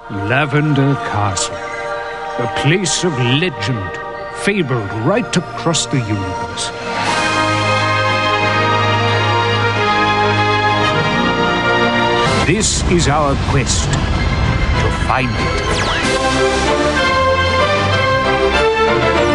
Lavender Castle, a place of legend, fabled right across the universe. This is our quest to find it.